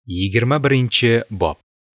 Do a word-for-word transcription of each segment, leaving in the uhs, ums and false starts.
yigirma birinchi bob.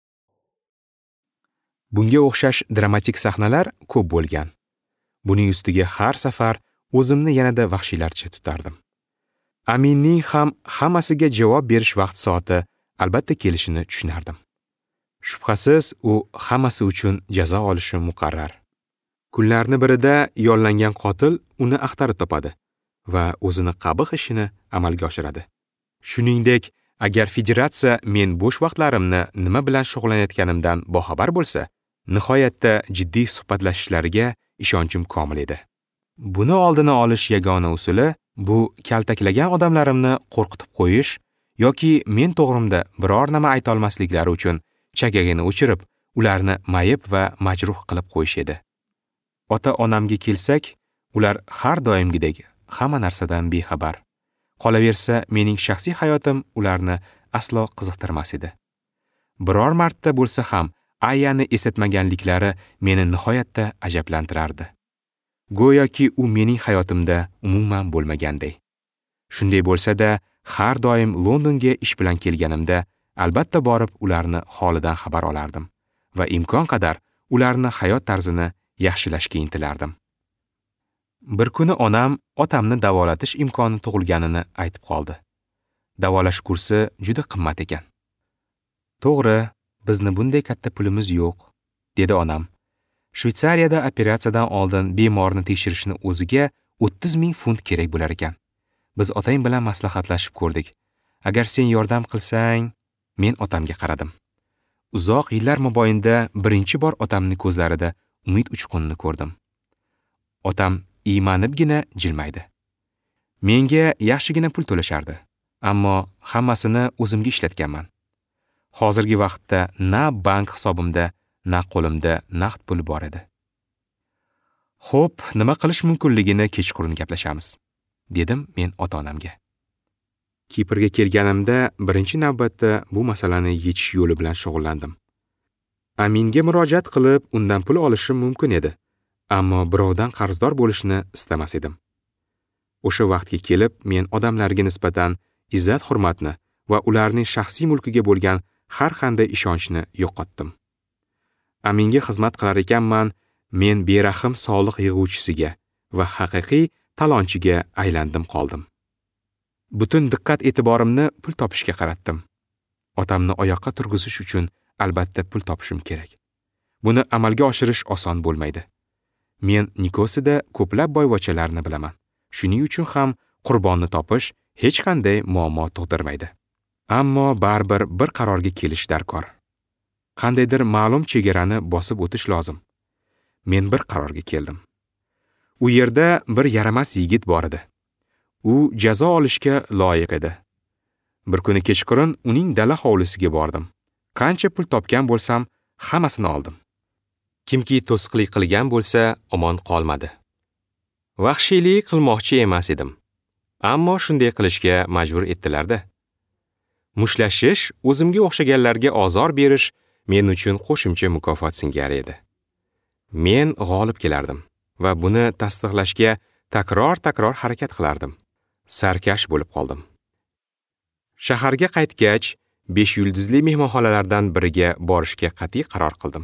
Bunga o'xshash dramatik sahnalar ko'p bo'lgan. Buning ustiga har safar o'zimni yanada vahshiylarcha tutardim. Aminning ham hammasiga javob berish vaqt soati albatta kelishini tushunardim. Shubhasiz, u hammasi uchun jazo olishi muqarrar. Kunlarning birida yollangan qotil uni axtarib topadi va o'zini qabih ishini amalga oshiradi. Shuningdek, agar federatsiya men bo'sh vaqtlarimni nima bilan shug'ullanayotganimdan boxabar bo'lsa, nihoyatda jiddiy suhbatlashishlariga ishonchim komil edi. Buni oldini olish yagona usuli bu kaltaklagan odamlarimni qo'rqitib qo'yish yoki men to'g'rimda biror nima ayta olmasliklari uchun chagagini o'chirib, ularni mayib va majruh qilib qo'yish edi. Ota-onamga kelsak, ular har doimgidek hamma narsadan bexabar. Qolaversa, mening shaxsiy hayotim ularni aslo qiziqtirmas edi. Biror marta bo'lsa ham Ayani eslatmaganliklari meni nihoyatda ajablantirardi. Go'yoki u mening hayotimda umuman bo'lmaganday. Shunday bo'lsa-da, har doim Londonga ish bilan kelganimda albatta borib ularni holidan xabar olardim va imkon qadar ularni hayot tarzini yaxshilashga intilardim. Bir kuni onam otamni davolatish imkoni tug'ilganini aytib qoldi. Davolash kursi juda qimmat ekan. To'g'ri, bizni bunday katta pulimiz yo'q, dedi onam. Shveysariyada operatsiyadan oldin bemorni tekshirishni o'ziga o'ttiz ming funt kerak bo'lar ekan. Biz otang bilan maslahatlashib ko'rdik. Agar sen yordam qilsang, men otamga qaradim. Uzoq yillar mobaynida birinchi bor otamning ko'zlarida umid uchqunini ko'rdim. Otam iymanibgina jilmaydi. Menga yaxshigina pul to'lashardi, ammo hammasini o'zimga ishlatganman. Hozirgi vaqtda na bank hisobimda, na qo'limda naqd pul bor edi. Xo'p, nima qilish mumkinligini kechqurun gaplashamiz, dedim men ota-onamga. Kiprga kelganimda birinchi navbatda bu masalani yechish yo'li bilan shug'ullandim. Aminga murojaat qilib, undan pul olishim mumkin edi. Ammo birovdan qarzdor bo'lishni istamas edim. O'sha vaqtga kelib, men odamlarga nisbatan izzat-hurmatni va ularning shaxsiy mulkiga bo'lgan har qanday ishonchni yo'qotdim. Aminga xizmat qilar ekanman, men berahim soliq yig'uvchisiga va haqiqiy talonchiga aylandim qoldim. Butun diqqat e'tiborimni pul topishga qaratdim. Otamni oyoqqa turg'izish uchun albatta pul topishim kerak. Buni amalga oshirish oson bo'lmaydi. Men Nikosida ko'plab boyvachchalarni bilaman. Shuning uchun ham qurbonni topish hech qanday muammo tug'dirmaydi. Ammo baribir bir qarorga kelish darkor. Qandaydir ma'lum chegarani bosib o'tish lozim. Men bir qarorga keldim. U yerda bir yaramas yigit bor edi. U jazo olishga loyiq edi. Bir kuni kechqurun uning dala hovlisiga bordim. Qancha pul topgan bo'lsam, hammasini oldim. Kimki to'siqlik qilgan bo'lsa, omon qolmadi. Vahshiylik qilmoqchi emas edim. Ammo shunday qilishga majbur etdilar-da. Mushlashish, o'zimga o'xshaganlarga ozor berish men uchun qo'shimcha mukofot singari edi. Men g'olib kelardim va buni tasdiqlashga takror-takror harakat qilardim. Sarkash bo'lib qoldim. Shaharga qaytgach, besh yulduzli mehmonxonalardan biriga borishga qat'iy qaror qildim.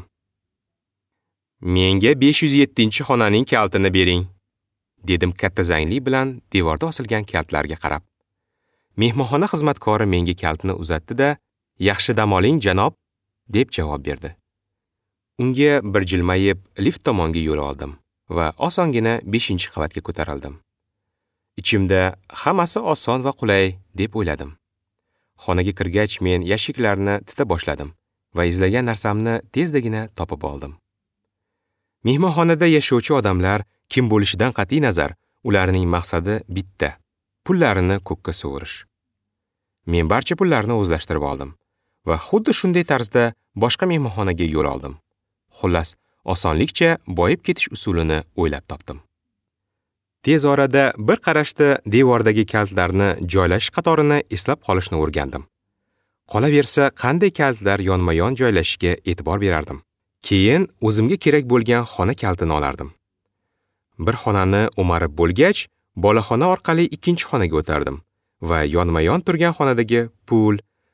Menga besh yuz yettinchi xonaning kaltini bering, dedim katta zangli bilan devorda osilgan kaltlarga qarab. Mehmonxona xizmatkori menga kaltni uzatdi-da, "Yaxshi dam oling, janob", deb javob berdi. Unga bir jilmayib lift tomonga yo'l oldim va osongina beshinchi qavatga ko'tarildim. Ichimda hammasi oson va qulay deb o'yladim. Xonaga kirgach men yashiklarni tita boshladim va izlagan narsamni tezdagina topib oldim. Mehmonxonada yashovchi odamlar kim bo'lishidan qat'iy nazar, ularning maqsadi bitta: pullarini ko'kka sovurish. Men barcha pullarni o'zlashtirib oldim va xuddi shunday tarzda boshqa mehmonxonaga yo'l oldim. Xullas, osonlikcha boyib ketish usulini o'ylab topdim. Tez orada bir qarashda devordagi kaltlarni joylashish qatorini eslab qolishni o'rgandim. Qolaversa, qanday kaltlar yonma-yon joylashishiga e'tibor berardim. Keyin o'zimga kerak bo'lgan xona kaltini olardim. Bir xonani o'marib bo'lgach, bolaxona orqali ikkinchi xonaga o'tardim va yonma-yon turgan xonadagi pul,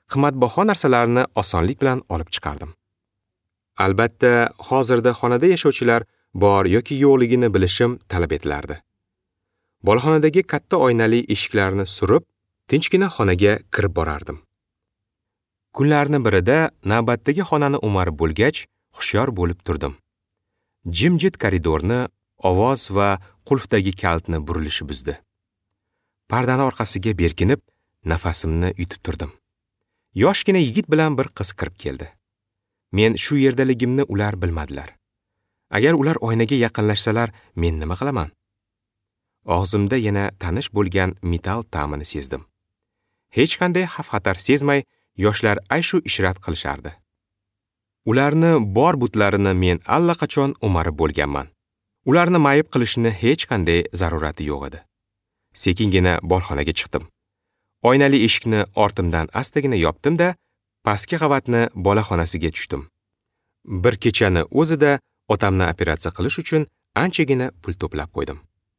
qimmatbaho narsalarni osonlik bilan olib chiqardim. Albatta, hozirda xonada yashovchilar bor yoki yo'qligini bilishim talab etilardi. Boloxonadagi katta oynali eshiklarni surib, tinchgina xonaga kirib borardim. Kunlarning birida navbatdagi xonani o'marib bo'lgach, hushyor bo'lib turdim. Jimjit koridorni ovoz va qulfdagi kaltni burilishi buzdi. Pardani orqasiga berkinib, nafasimni yutib turdim. Yoshgina yigit bilan bir qiz kirib keldi. Men shu yerdaligimni ular bilmadilar. Agar ular oynaga yaqinlashsalar, men nima qilaman? Og'zimda yana tanish bo'lgan metall ta'mini sezdim. Hech qanday xavf-xatar sezmay, yoshlar ayshu ishrat qilishardi. Ularni bor butlarini men allaqachon o'marib bo'lganman. Ularni mayib qilishni hech qanday zarurati yo'q edi. Sekingina bolxonaga chiqdim. Oynali eshikni ortimdan astagina yopdim-da, pastki qavatni bolaxonasiga tushdim. Bir kechani o'zida otamni operatsiya qilish uchun anchagina pul to'plab qo'ydim.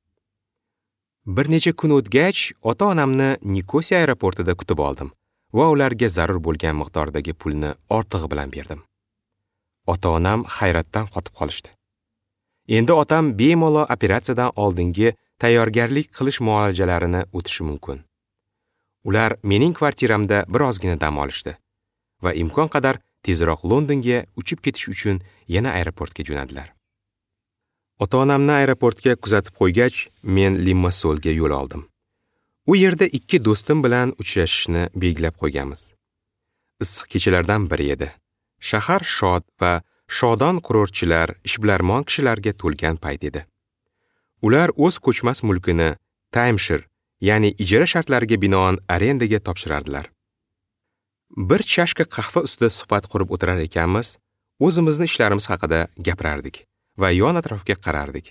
Bir necha kun o'tgach, ota-onamni Nikosiya aeroportida kutib oldim va ularga zarur bo'lgan miqdordagi pulni ortig'i bilan berdim. Ota-onam hayratdan qotib qolishdi. Endi otam bemalol operatsiyadan oldingi tayyorgarlik qilish muolajalarini o'tishi mumkin. Ular mening kvartiramda birozgina dam olishdi va imkon qadar tezroq Londonga uchib ketish uchun yana aeroportga jo'nadilar. Ota-onamni aeroportga kuzatib qo'ygach, men Limassolga yo'l oldim. U yerda ikki do'stim bilan uchrashishni belgilab qo'yganmiz. Issiq kechalardan biri edi. Shahar shod va shodon kurortchilar, ishbilarmon kishilarga to'lgan payt edi. Ular o'z ko'chmas mulkini timeshare, ya'ni ijara shartlariga binoan arendaga topshirardilar. Bir chashka qahva ustida suhbat qurib o'tirar ekanmiz, o'zimizni ishlarimiz haqida gapirardik va yon atrofga qarardik.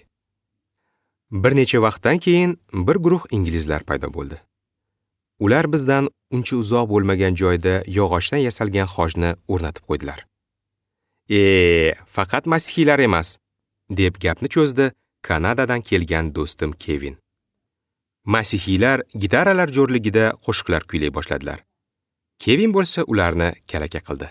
Bir necha vaqtdan keyin bir guruh inglizlar paydo bo'ldi. Ular bizdan uncha uzoq bo'lmagan joyda yog'ochdan yasalgan hojni o'rnatib qo'ydilar. "E, faqat masihiylar emas", deb gapni cho'zdi Kanadadan kelgan do'stim Kevin. Masihiylar gitaralar jo'rligida qo'shiqlar kuylay boshladilar. Kevin bo'lsa ularni kalaka qildi.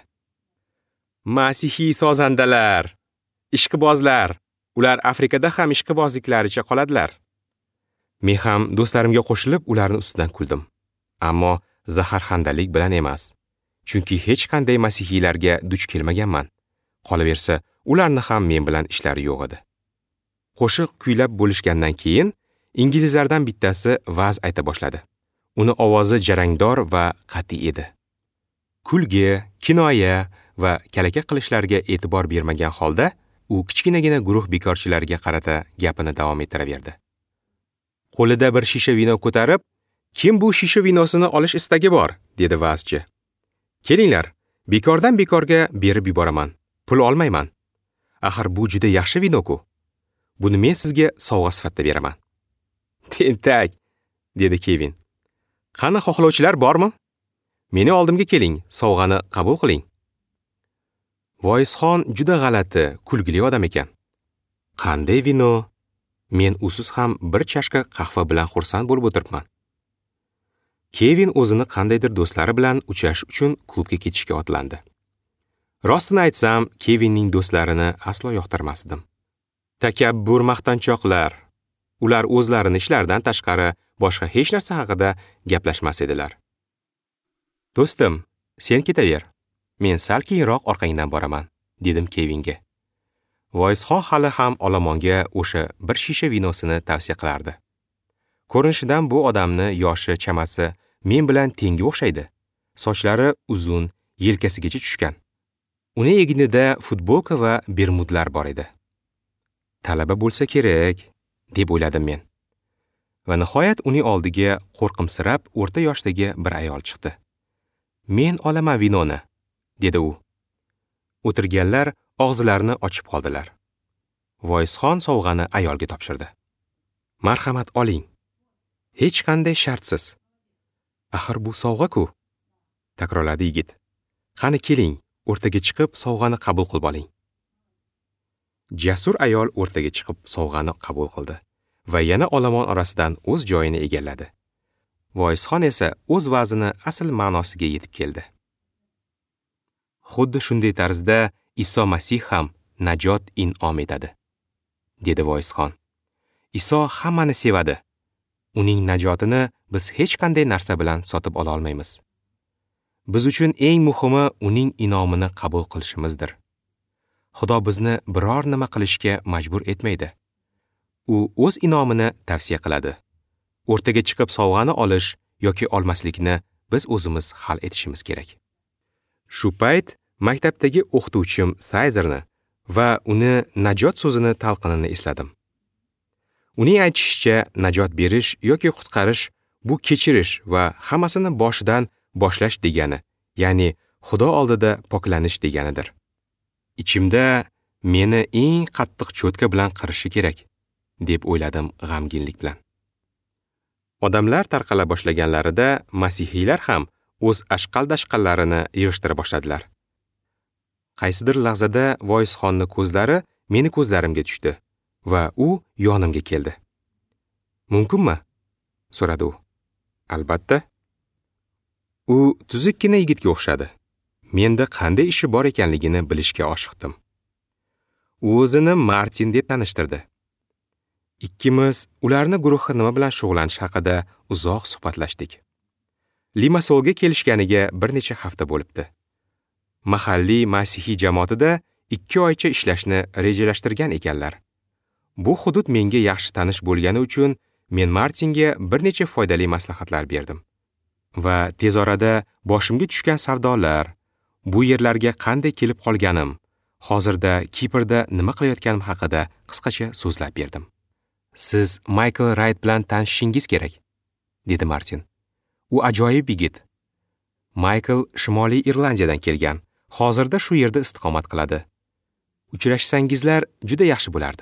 "Masihiy sozandalar, ishqibozlar, ular Afrikada ham ishqibozliklaricha qoladilar." Men ham do'stlarimga qo'shilib ularni ustidan kuldim. Ammo zaharxandalik bilan emas. Chunki hech qanday masihiylarga duch kelmaganman. Qolaversa, ularni ham men bilan ishlari yo'q edi. Qo'shiq kuylab bo'lishgandan keyin inglizlardan bittasi va'z ayta boshladi. Uni ovozi jarangdor va qat'iy edi. Kulgi, kinoya va kalaka qilishlarga e'tibor bermagan holda, u kichkinagina guruh bekorchilarga qarata gapini davom ettiraverdi. Qo'lida bir shisha vino ko'tarib, "Kim bu shisha vinosini olish istagi bor?" dedi va'zchi. "Kelinglar, bekordan bekorga berib yuboraman. Pul olmayman. Axir bu juda yaxshi vino-ku. Buni men sizga sovg'a sifatida beraman." "Tentak", dedi Kevin. "Qani xohlovchilar bormi? Meni oldimga keling, sovg'ani qabul qiling." Voisxon juda g'alati, kulgili odam ekan. "Qanday vino? Men usiz ham bir chashka qahva bilan xursand bo'lib o'tiribman." Kevin o'zini qandaydir do'stlari bilan uchrashish uchun klubga ketishga otlandi. Rostini aytsam, Kevinning do'stlarini aslo yoqtirmasdim. Takabbur maqtanchoqlar. Ular o'zlarini ishlaridan tashqari boshqa hech narsa haqida gaplashmas edilar. "Do'stim, sen ketaver. Men sal keyinroq orqangdan boraman", dedim Kevinga. Voisxon hali ham olomonga o'sha bir shisha vinosini tavsiya qilardi. Ko'rinishidan bu odamni yoshi chamasi men bilan tengi o'xshaydi. Sochlari uzun, yelkasigacha tushgan. Uni egnida futbolka va bermudlar bor edi. Talaba bo'lsa kerak, deb o'yladim men. Va nihoyat uning oldiga qo'rqimsirab o'rta yoshdagi bir ayol chiqdi. "Men olaman vinoni", dedi u. O'tirganlar og'zlarini ochib qoldilar. Voisxon sovg'ani ayolga topshirdi. "Marhamat oling. Hech qanday shartsiz." "Axir bu sovg'a-ku", takrorladi yigit. "Qani keling, o'rtaga chiqib sovg'ani qabul qilib oling." Jasur ayol o'rtaga chiqib sovg'ani qabul qildi va yana olomon orasidan o'z joyini egalladi. Voisxon esa o'z va'zini asl ma'nosiga yetib keldi. xuddi shunday tarzda Iso Masih ham najot in'om etadi, dedi voizxon. Iso hammani sevadi. Uning najotini biz hech qanday narsa bilan sotib ola olmaymiz. Biz uchun eng muhimi uning inomini qabul qilishimizdir. Xudo bizni biror nima qilishga majbur etmaydi. U o'z inomini tavsiya qiladi. O'rtaga chiqib sovg'ani olish yoki olmaslikni biz o'zimiz hal etishimiz kerak. Shu payt maktabdagi o'qituvchim Sayzerni va uni najot so'zini talqinini esladim. Uning aytishicha, najot berish yoki qutqarish bu kechirish va hammasini boshidan boshlash degani, ya'ni Xudo oldida poklanish deganidir. Ichimda meni eng qattiq cho'tka bilan qirishi kerak, deb o'yladim g'amginlik bilan. Odamlar tarqala boshlaganlarida masihiylar ham o'z ashqal-dashqallarini yig'ishtira boshladilar. Qaysidir lahzada voizxonni ko'zlari meni ko'zlarimga tushdi va u yonimga keldi. "Mumkinmi?" so'radi u. "Albatta." U tuzukkina yigitga o'xshadi. Menda qanday ishi bor ekanligini bilishga oshiqdim. U o'zini Martin deb tanishtirdi. Ikkimiz ularni guruhi nima bilan shug'ullanish haqida uzoq suhbatlashdik. Limassolga kelishganiga bir necha hafta bo'libdi. Mahalliy masihiy jamoatida ikki oycha ishlashni rejalashtirgan ekanlar. Bu hudud menga yaxshi tanish bo'lgani uchun men Martinga bir necha foydali maslahatlar berdim. Va tez orada boshimga tushgan savdolar, bu yerlarga qanday kelib qolganim, hozirda Kiprda nima qilayotganim haqida qisqacha so'zlab berdim. "Siz Michael Wright bilan tanishishingiz kerak", dedi Martin. "U ajoyib yigit. Michael Shimoliy Irlandiyadan kelgan. Hozirda shu yerda istiqomat qiladi. Uchrashsangizlar juda yaxshi bo'lardi."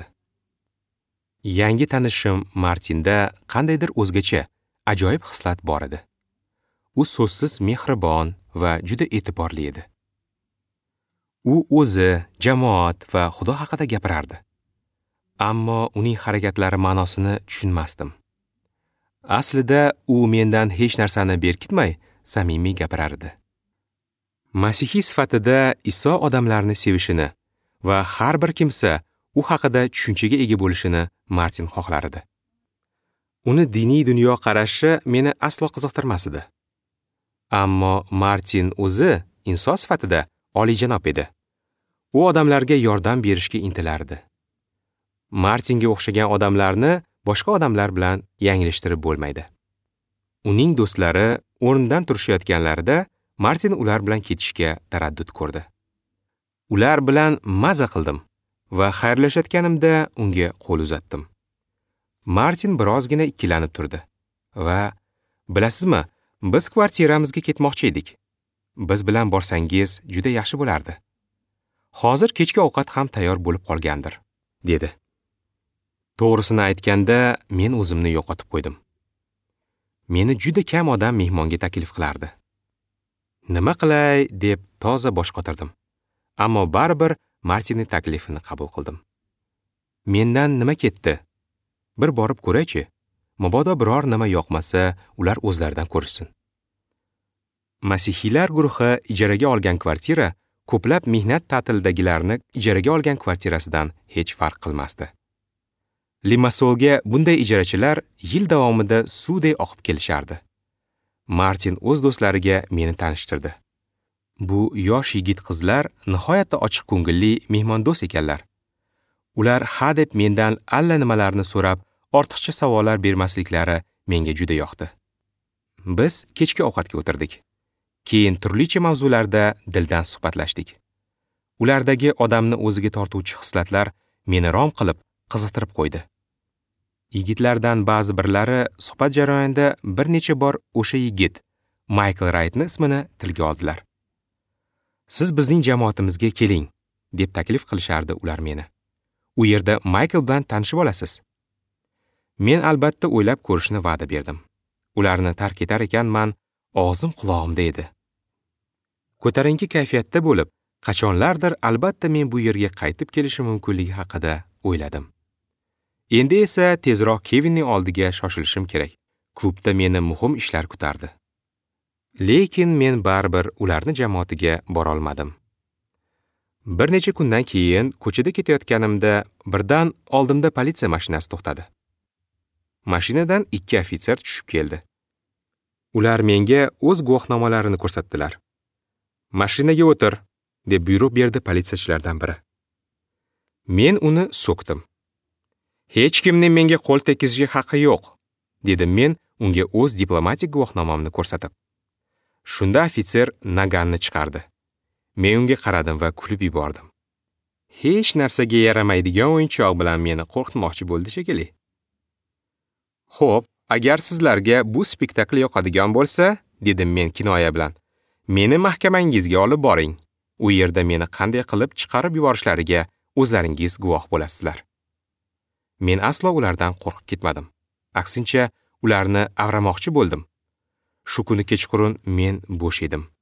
Yangi tanishim Martinda qandaydir o'zgacha, ajoyib xislat bor edi. U so'zsiz mehribon va juda e'tiborli edi. U o'zi, jamoat va Xudo haqida gapirardi. Ammo uning harakatlari ma'nosini tushunmasdim. Aslida u mendan hech narsani berkitmay, samimiy gapirardi. Masihiy sifatida Iso odamlarni sevishini va har bir kimsa u haqida tushunchaga ega bo'lishini Martin xohlar edi. Uni diniy dunyo qarashi meni aslo qiziqtirmas edi. Ammo Martin o'zi inson sifatida oliyjanob edi. U odamlarga yordam berishga intilardi. Martinga o'xshagan odamlarni boshqa odamlar bilan yanglishtirib bo'lmaydi. Uning do'stlari o'rnidan turishayotganlarida Martin ular bilan ketishga taraddud ko'rdi. Ular bilan maza qildim va xayrlashayotganimda unga qo'l uzatdim. Martin birozgina ikkilanib turdi va "Bilasizmi, biz kvartiramizga ketmoqchi edik. Biz bilan borsangiz juda yaxshi bo'lardi. Hozir kechki ovqat ham tayyor bo'lib qolgandir", dedi. To'g'risini aytganda, men o'zimni yo'qotib qo'ydim. Meni juda kam odam mehmonga taklif qilardi. Nima qilay deb toza bosh qotirdim. Ammo baribir Martinning taklifini qabul qildim. Mendan nima ketdi? Bir borib ko'ray-chi. Mabodo biror nima yoqmasa, ular o'zlaridan ko'rishsin. Masihiylar guruhi ijaraga olgan kvartira ko'plab mehnat ta'tilidagilarni ijaraga olgan kvartirasidan hech farq qilmasdi. Limassolga bunday ijarachilar yil davomida suvday oqib kelishardi. Martin o'z do'stlariga meni tanishtirdi. Bu yosh yigit-qizlar nihoyatda ochiq ko'ngilli mehmondo'st ekanlar. Ular ha deb mendan alla nimalarni so'rab, ortiqcha savollar bermasliklari menga juda yoqdi. Biz kechki ovqatga o'tirdik. Keyin turlicha mavzularda dildan suhbatlashdik. Ulardagi odamni o'ziga tortuvchi xislatlar meni rom qilib, qiziqtirib qo'ydi. Yigitlardan ba'zi birlari suhbat jarayonida bir necha bor o'sha yigit, Michael Wrightni ismini tilga oldilar. "Siz bizning jamoatimizga keling", deb taklif qilishardi ular meni. "U yerda Michael bilan tanishib olasiz." Men albatta o'ylab ko'rishni va'da berdim. Ularni tark etar ekanman, og'zim quloqimda edi. Ko'tarinki kayfiyatda bo'lib, qachonlardir albatta men bu yerga qaytib kelishim mumkinligi haqida o'yladim. Endi esa tezroq Kevinning oldiga shoshilishim kerak. Klubda meni muhim ishlar kutardi. Lekin men baribir ularni jamoatiga bora olmadim. Bir necha kundan keyin ko'chada ketayotganimda birdan oldimda politsiya mashinasi to'xtadi. Mashinadan ikki ofitser tushib keldi. Ular menga o'z guvohnomalarini ko'rsatdilar. "Mashinaga o'tir", deb buyruq berdi politsiyachilardan biri. Men uni so'kdim. "Hech kimning menga qo'l tekkizishga haqqi yo'q", dedim men unga o'z diplomatik guvohnomamni ko'rsatib. Shunda ofitser naganni chiqardi. Men unga qaradim va kulib yubordim. Hech narsaga yaramaydigan o'yinchoq bilan meni qo'rqitmoqchi bo'ldi shekilli. "Xo'p, agar sizlarga bu spektakl yoqadigan bo'lsa", dedim men kinoya bilan, "meni mahkamangizga olib boring. U yerda meni qanday qilib chiqarib yuborishlariga o'zlaringiz guvoh bo'lasizlar." Men aslo ulardan qo'rqib ketmadim. Aksincha, ularni avramoqchi bo'ldim. Shu kuni kechqurun men bo'sh edim.